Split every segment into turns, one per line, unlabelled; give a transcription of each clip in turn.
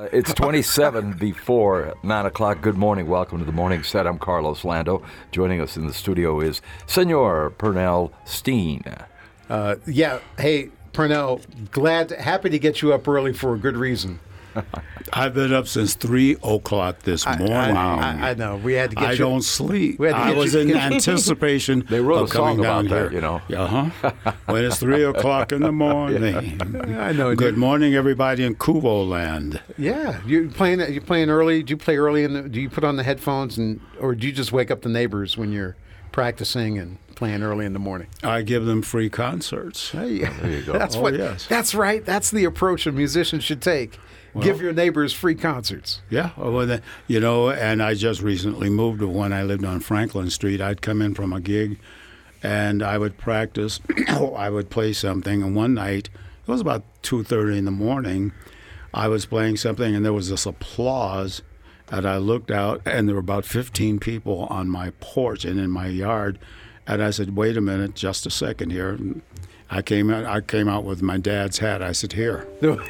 It's 27 before 9 o'clock. Good morning. Welcome to the Morning Set. I'm Carlos Lando. Joining us in the studio is Senor Pernell Steen.
Hey, Pernell, happy to get you up early for a good reason.
I've been up since 3 o'clock this morning.
I know. We had to get
I
you.
don't sleep. I was in anticipation
They wrote
of
a song
coming down
about
here.
that, you know.
When it's 3 o'clock in the morning.
I know.
Good morning, everybody in Kubo land.
Yeah, you playing early? Do you play early? Do you put on the headphones or do you just wake up the neighbors when you're practicing and playing early in the morning?
I give them free concerts.
Hey,
There you go.
Yes.
That's right. That's the approach a musician should take. Give your neighbors free concerts.
Yeah, and I just recently moved to when I lived on Franklin Street. I'd come in from a gig, and I would practice. I would play something, and one night, it was about 2:30 in the morning, I was playing something, and there was this applause, and I looked out, and there were about 15 people on my porch and in my yard, and I said, wait a minute, just a second here. I came out with my dad's hat. I said, here.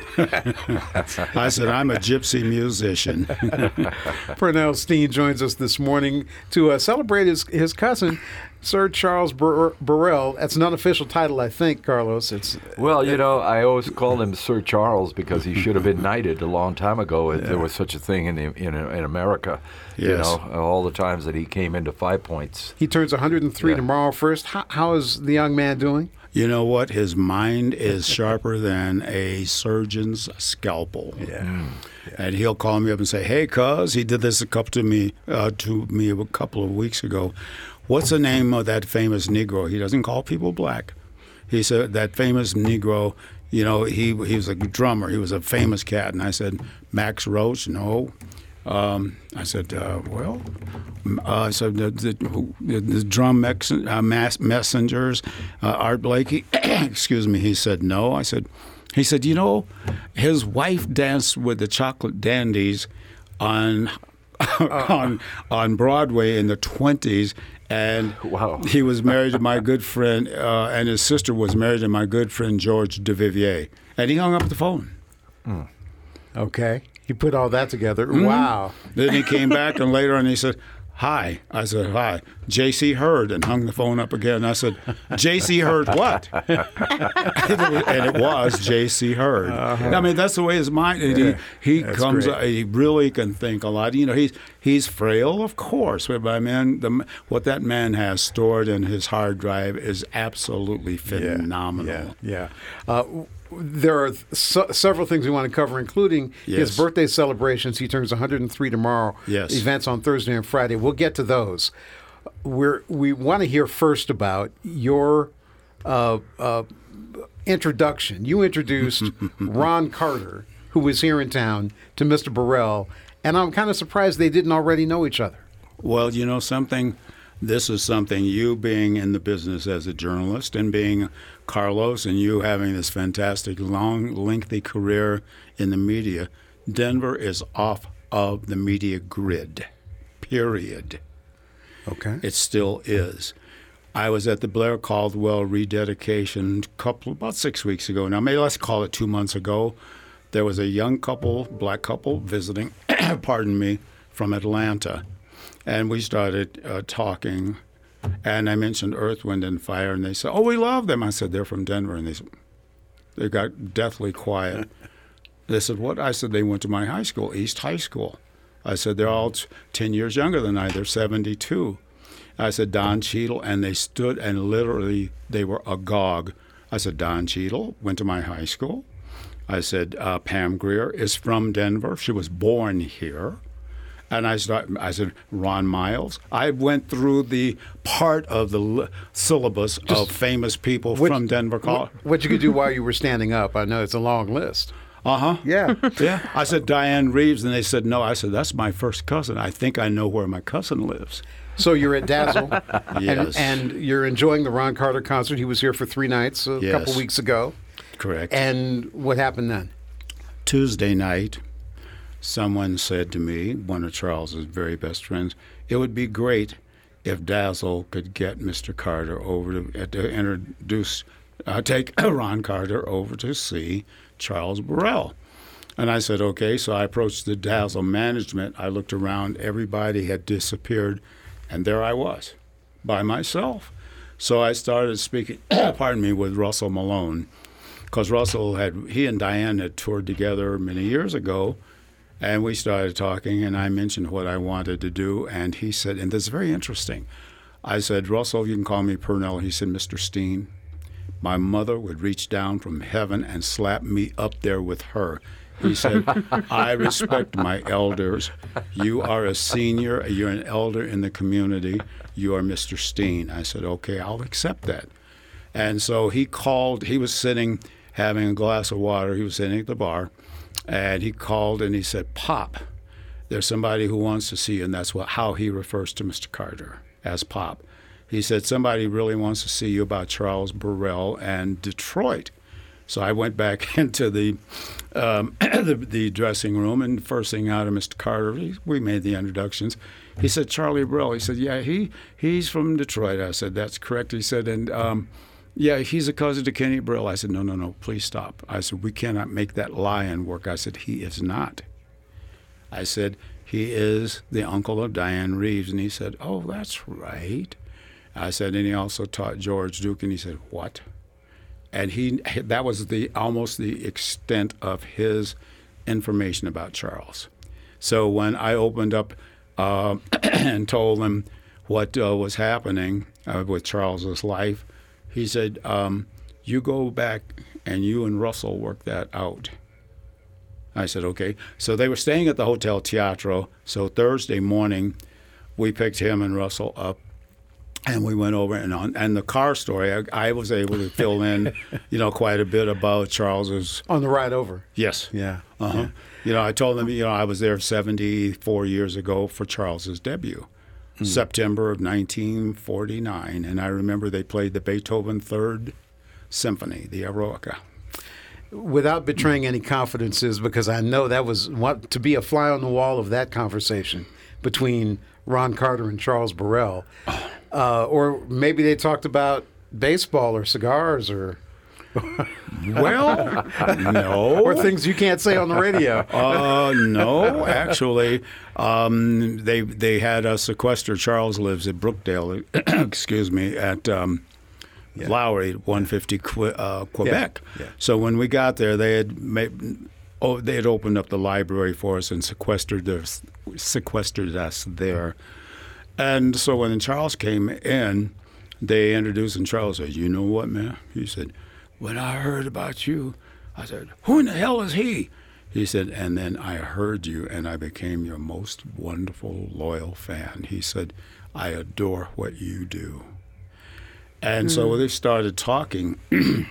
I said, I'm a gypsy musician.
Pernell Steen joins us this morning to celebrate his cousin, Sir Charles Burrell. That's an unofficial title, I think, Carlos.
I always call him Sir Charles because he should have been knighted a long time ago. Yeah. There was such a thing in America.
Yes.
All the times that he came into 5 Points.
He turns 103 tomorrow first. How is the young man doing?
You know what? His mind is sharper than a surgeon's scalpel.
Yeah.
And he'll call me up and say, "Hey, cuz," he did this to me a couple of weeks ago. "What's the name of that famous Negro?" He doesn't call people black. He said that famous Negro. He was a drummer. He was a famous cat. And I said, "Max Roach?" No. I said, the drum messengers, Art Blakey. Excuse me. He said, no. He said, his wife danced with the Chocolate Dandies on Broadway in the 20s. And
wow.
He was married to my good friend, and his sister was married to my good friend, George Duvivier. And he hung up the phone.
Okay. He put all that together.
Mm-hmm.
Wow.
Then he came back, and later on he said, "Hi." I said, "Hi." J.C. Hurd, and hung the phone up again. I said, "J.C. Hurd what?" And it was J.C. Hurd. Uh-huh. I mean, that's the way his mind. He comes. He really can think a lot. He's frail, of course, but what that man has stored in his hard drive is absolutely phenomenal.
Yeah. There are several things we want to cover, including his birthday celebrations. He turns 103 tomorrow.
Yes.
Events on Thursday and Friday. We'll get to those. We want to hear first about your introduction. You introduced Ron Carter, who was here in town, to Mr. Burrell, and I'm kind of surprised they didn't already know each other.
Well, something. This is something, you being in the business as a journalist and being Carlos and you having this fantastic, long, lengthy career in the media, Denver is off of the media grid, period.
Okay.
It still is. I was at the Blair Caldwell rededication about 6 weeks ago. Now, maybe let's call it 2 months ago. There was a young black couple visiting, from Atlanta. And we started talking, and I mentioned Earth, Wind, and Fire, and they said, "Oh, we love them." I said, "They're from Denver," and they got deathly quiet. They said, "What?" I said, "They went to my high school, East High School." I said, "They're all 10 years younger than I. They're 72." I said, "Don Cheadle," and they stood, and literally they were agog. I said, "Don Cheadle went to my high school." I said, "Pam Grier is from Denver. She was born here." And I said, "Ron Miles." I went through the part of the syllabus of famous people from Denver College.
What you could do while you were standing up. I know it's a long list.
Uh-huh.
Yeah.
Yeah. I said, "Diane Reeves," and they said, "No." I said, "That's my first cousin. I think I know where my cousin lives."
So you're at Dazzle,
yes.
and you're enjoying the Ron Carter concert. He was here for 3 nights a couple weeks ago.
Correct.
And what happened then?
Tuesday night, someone said to me, one of Charles's very best friends, "It would be great if Dazzle could get Mr. Carter over to take Ron Carter over to see Charles Burrell." And I said, okay. So I approached the Dazzle management. I looked around. Everybody had disappeared. And there I was by myself. So I started speaking, with Russell Malone. Because he and Diane had toured together many years ago. And we started talking, and I mentioned what I wanted to do. And he said, and this is very interesting. I said, Russell, you can call me Purnell. He said, Mr. Steen, my mother would reach down from heaven and slap me up there with her. He said, I respect my elders. You are a senior. You're an elder in the community. You are Mr. Steen. I said, okay, I'll accept that. And so he called. He was sitting having a glass of water. He was sitting at the bar. And he called and he said, Pop, there's somebody who wants to see you. And that's how he refers to Mr. Carter, as Pop. He said, somebody really wants to see you about Charles Burrell and Detroit. So I went back into the dressing room, and first thing out of Mr. Carter, we made the introductions. He said, Charlie Burrell. He said, yeah, he's from Detroit. I said, that's correct. He said, and yeah, he's a cousin to Kenny Burrell. I said, no, please stop. I said, we cannot make that lion work. I said, he is not. I said, he is the uncle of Diane Reeves. And he said, oh, that's right. I said, and he also taught George Duke. And he said, what? And that was almost the extent of his information about Charles. So when I opened up and told him what was happening with Charles's life, he said, you go back and you and Russell work that out. I said, okay. So they were staying at the Hotel Teatro. So Thursday morning, we picked him and Russell up. And we went over and the car story. I was able to fill in, quite a bit about Charles's.
On the ride over.
Yes.
Yeah.
Uh-huh. Yeah. I told them, I was there 74 years ago for Charles's debut, September of 1949, and I remember they played the Beethoven Third Symphony, the Eroica.
Without betraying any confidences, because I know that was to be a fly on the wall of that conversation between Ron Carter and Charles Burrell. Or maybe they talked about baseball or cigars or...
Well, no.
Or things you can't say on the radio.
No, actually, they had a sequester. Charles lives at Brookdale, at Lowry, 150 Quebec. Yeah. So when we got there, they had opened up the library for us and sequestered us there. And so when Charles came in, they introduced, and Charles said, you know what, man? He said, when I heard about you, I said, who in the hell is he? He said, and then I heard you, and I became your most wonderful, loyal fan. He said, I adore what you do. And so they started talking.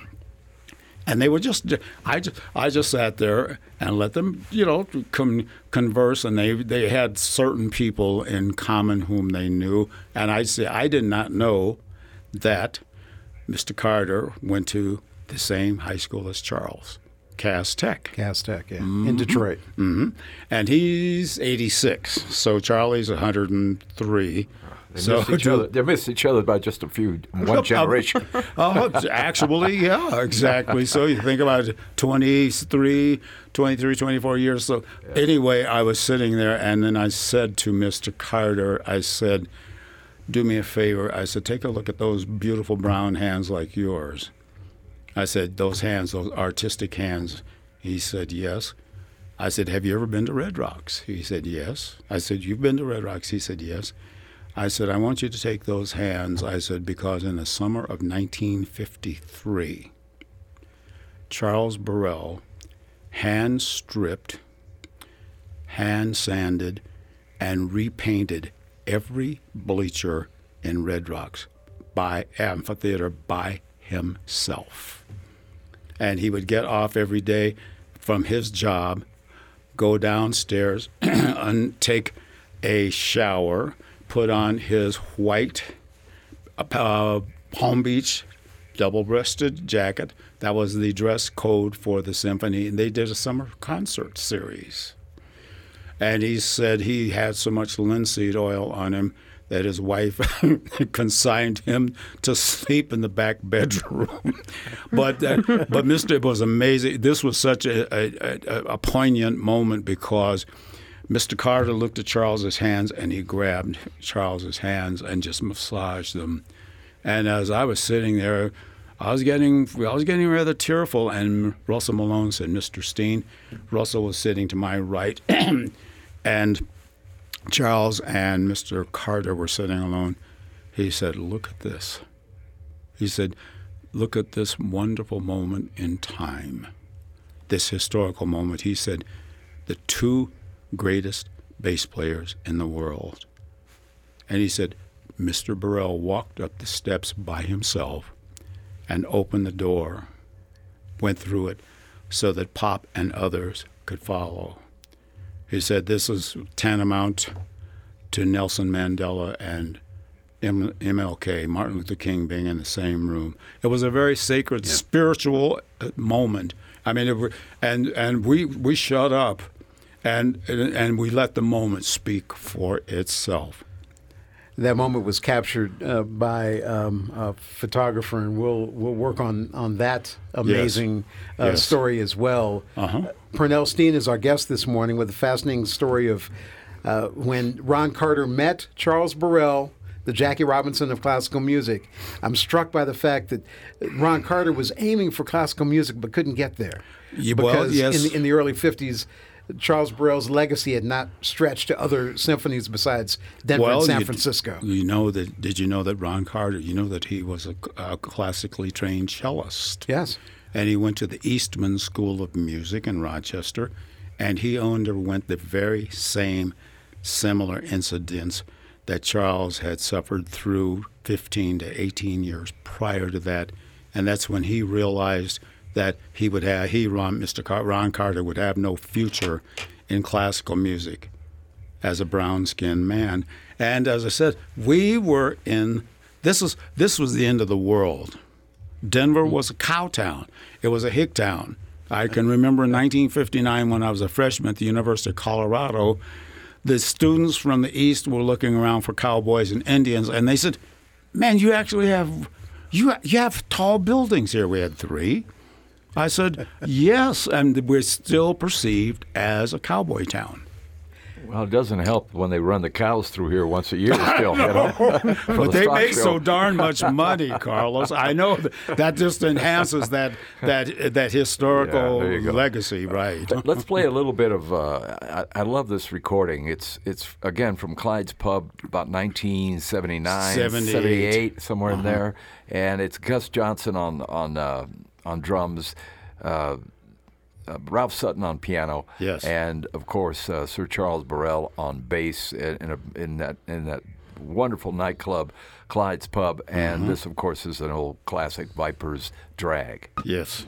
And they were I just sat there and let them, converse. And they had certain people in common whom they knew. And I did not know that Mr. Carter went to the same high school as Charles, Cass Tech.
Cass Tech, yeah, in Detroit.
Mm-hmm. And he's 86, so Charlie's 103.
They missed each other by just one generation.
Actually, yeah, exactly. So you think about it, 23, 24 years. So anyway, I was sitting there, and then I said to Mr. Carter, I said, do me a favor. I said, take a look at those beautiful brown hands like yours. I said, those hands, those artistic hands. He said, yes. I said, have you ever been to Red Rocks? He said, yes. I said, you've been to Red Rocks? He said, yes. I said, I want you to take those hands, I said, because in the summer of 1953, Charles Burrell hand-stripped, hand-sanded, and repainted every bleacher in Red Rocks amphitheater by himself. And he would get off every day from his job, go downstairs and take a shower, put on his white Palm Beach double-breasted jacket. That was the dress code for the symphony, and they did a summer concert series. And he said he had so much linseed oil on him that his wife consigned him to sleep in the back bedroom. but Mr. It was amazing. This was such a poignant moment because Mr. Carter looked at Charles's hands and he grabbed Charles's hands and just massaged them. And as I was sitting there, I was getting rather tearful. And Russell Malone said, "Mr. Steen." Russell was sitting to my right, and Charles and Mr. Carter were sitting alone. He said, "Look at this." He said, "Look at this wonderful moment in time, this historical moment." He said, "The two greatest bass players in the world." And he said, Mr. Burrell walked up the steps by himself and opened the door, went through it so that Pop and others could follow. He said this is tantamount to Nelson Mandela and MLK, Martin Luther King, being in the same room. It was a very sacred, spiritual moment. I mean, and we shut up, and we let the moment speak for itself.
That moment was captured by a photographer, and we'll work on that amazing story as well. Pernell Steen is our guest this morning with a fascinating story of when Ron Carter met Charles Burrell, the Jackie Robinson of classical music. I'm struck by the fact that Ron Carter was aiming for classical music but couldn't get there. Because in the early 50s, Charles Burrell's legacy had not stretched to other symphonies besides Denver and San Francisco.
Did you know that Ron Carter, that he was a classically trained cellist?
Yes.
And he went to the Eastman School of Music in Rochester, and he underwent the very same similar incidents that Charles had suffered through 15 to 18 years prior to that. And that's when he realized that Ron Carter would have no future in classical music as a brown-skinned man. And as I said, we were this was the end of the world. Denver was a cow town. It was a hick town. I can remember in 1959 when I was a freshman at the University of Colorado, the students from the East were looking around for cowboys and Indians, and they said, "Man, you actually have you have tall buildings here." We had 3. I said, yes, and we're still perceived as a cowboy town.
Well, it doesn't help when they run the cows through here once a year still.
But they make so darn much money, Carlos. I know that just enhances that historical legacy, right?
Let's play a little bit of, I love this recording. It's again, from Clyde's Pub, about 1979, 78, somewhere in there. And it's Gus Johnson on drums, Ralph Sutton on piano, and of course Sir Charles Burrell on bass in that wonderful nightclub, Clyde's Pub, and this of course is an old classic, Viper's Drag.
Yes.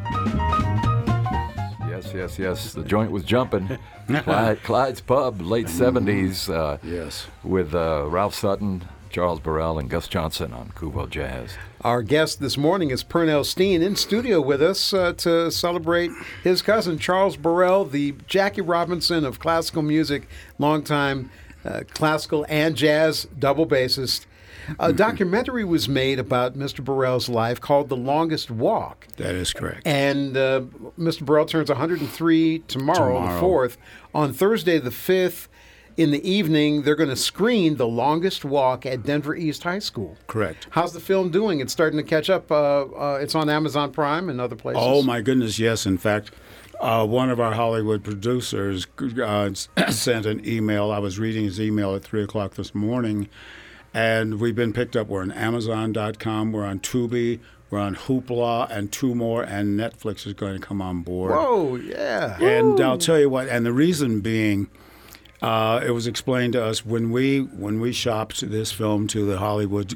Yes. The joint was jumping. Clyde's Pub, late 70s. With Ralph Sutton, Charles Burrell, and Gus Johnson on Kubo Jazz.
Our guest this morning is Pernell Steen, in studio with us to celebrate his cousin, Charles Burrell, the Jackie Robinson of classical music, longtime classical and jazz double bassist. A documentary was made about Mr. Burrell's life called The Longest Walk.
That is correct.
And Mr. Burrell turns 103 tomorrow, the 4th. On Thursday, the 5th, in the evening, they're going to screen The Longest Walk at Denver East High School.
Correct.
How's the film doing? It's starting to catch up. It's on Amazon Prime and other places.
Oh, my goodness, yes. In fact, one of our Hollywood producers sent an email. I was reading his email at 3 o'clock this morning, and we've been picked up. We're on Amazon.com. We're on Tubi. We're on Hoopla and 2 more, and Netflix is going to come on board.
Whoa, yeah.
And I'll tell you what, and the reason being, it was explained to us when we shopped this film to the Hollywood,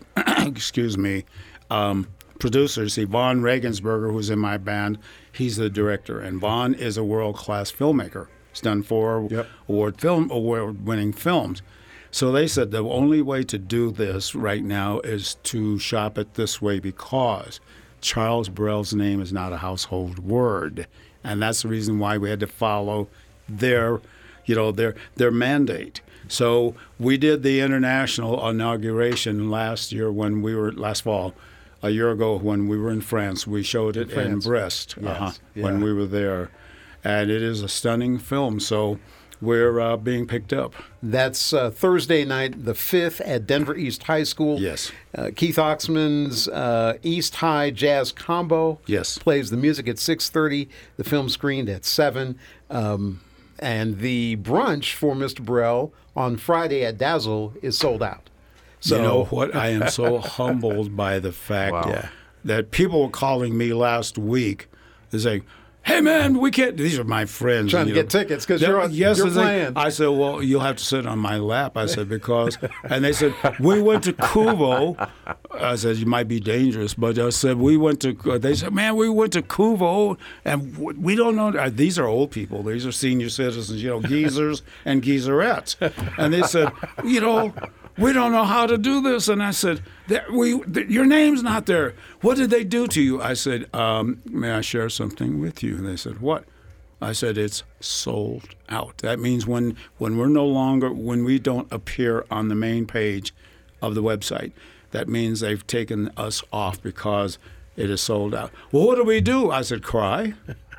producers. See, Vaughn Regensberger, who's in my band, he's the director, and Vaughn is a world-class filmmaker. He's done 4 award-winning films. So they said the only way to do this right now is to shop it this way because Charles Burrell's name is not a household word, and that's the reason why we had to follow their their mandate. So we did the international inauguration last fall, a year ago when we were in France. We showed it in Brest when we were there, and it is a stunning film. So we're being picked up.
That's Thursday night, the 5th, at Denver East High School.
Yes.
Keith Oxman's East High Jazz Combo plays the music at 6:30. The film screened at 7. And the brunch for Mr. Burrell on Friday at Dazzle is sold out.
So, you know what? I am so humbled by the fact that people were calling me last week. They're saying, "Hey, man, we can't." These are my friends.
Trying to get tickets because you're playing.
I said, "Well, you'll have to sit on my lap." I said, because, and they said, "We went to Kuvo." I said, "You might be dangerous," but I said, they said, "Man, we went to Kuvo, and we don't know." These are old people. These are senior citizens, geezers and geezerettes. And they said, "We don't know how to do this." And I said, "Your name's not there. What did they do to you?" I said, "May I share something with you?" And they said, "What?" I said, "It's sold out." That means when we don't appear on the main page of the website, that means they've taken us off because it is sold out. "Well, what do we do?" I said, "Cry."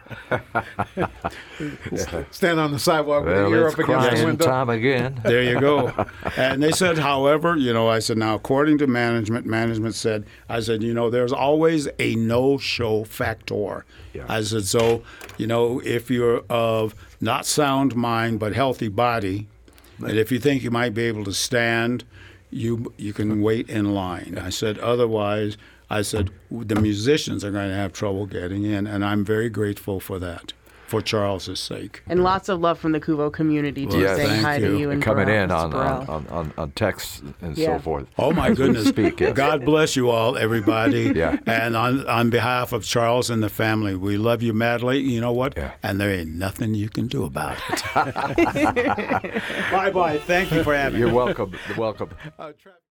Stand on the sidewalk with your ear up against the window.
Time again.
There you go. And they said, however, I said, now, according to management said, there's always a no-show factor. Yeah. I said, so, if you're of not sound mind but healthy body, and if you think you might be able to stand, you can wait in line. I said, otherwise, the musicians are going to have trouble getting in, and I'm very grateful for that, for Charles's sake.
And lots of love from the Kuvo community, too, saying hi to you and
coming in on texts and so forth.
Oh, my goodness.
Speak, yes.
God bless you all, everybody. Yeah. And on behalf of Charles and the family, we love you madly. You know what? Yeah. And there ain't nothing you can do about it. Bye-bye. Thank you for having me.
You're welcome. Welcome.